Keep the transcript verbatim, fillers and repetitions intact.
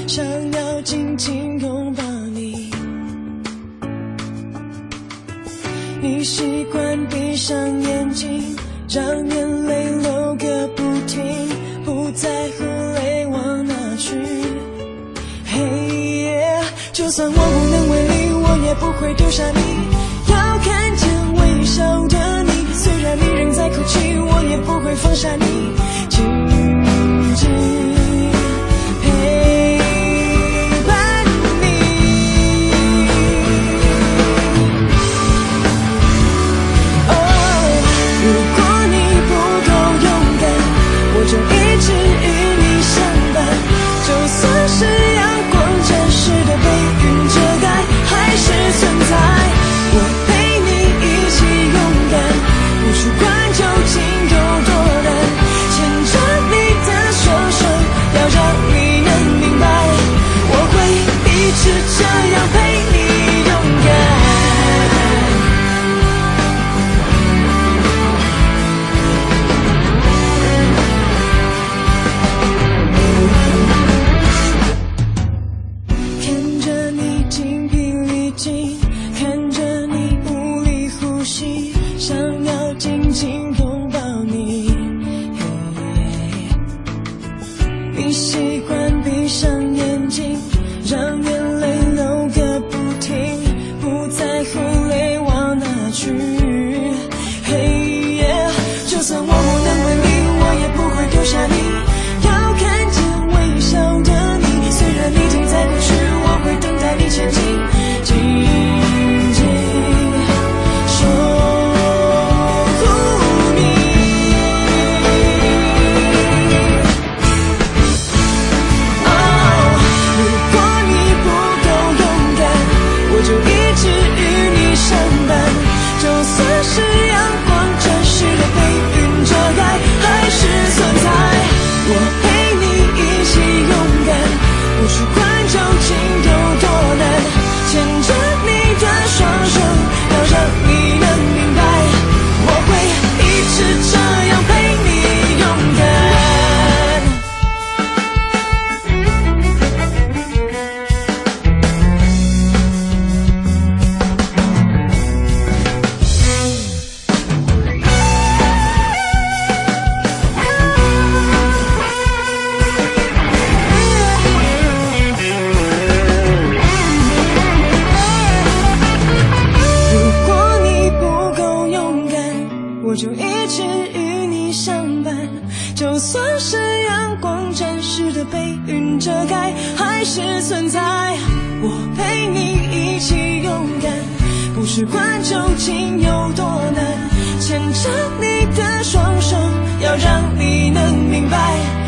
想要紧紧拥抱你。你习惯闭上眼睛，让眼泪流个不停，不在乎泪往哪去。嘿、yeah, 就算我无能为力，我也不会丢下你。要看见微笑的你，虽然你仍在哭泣，我也不会放下你，紧紧陪伴你。哦，如果你不够勇敢，我就一直与你相伴，就算是阳光暂时的被云遮盖，还是存在。我陪你一起勇敢，不去管究竟有多难，牵着你的双手，要让你能明白，我会一直这样陪你勇敢。看着你精疲力尽，看着你无力呼吸，想要紧紧拥抱你。你习惯闭上眼睛，让眼泪流个不停，不在乎泪往哪去。嘿、yeah, 就算我无能为力，我也不会丢下你。要看见微笑的你，虽然你停在过去，我会等待你前进，紧紧守护你。哦，如果你不够勇敢，我就一直与你相伴，就算是阳光暂时的被云遮盖，还是存在。我陪你一起勇敢，不去管究竟有多难，牵着你的双手，要让你能明白，我会一直这样陪你勇敢。如果你不够勇敢，我就一直与你相伴，就算是阳光暂时的被云遮盖，还是存在。我陪你一起勇敢，不去管究竟有多难，牵着你的双手，要让你能明白。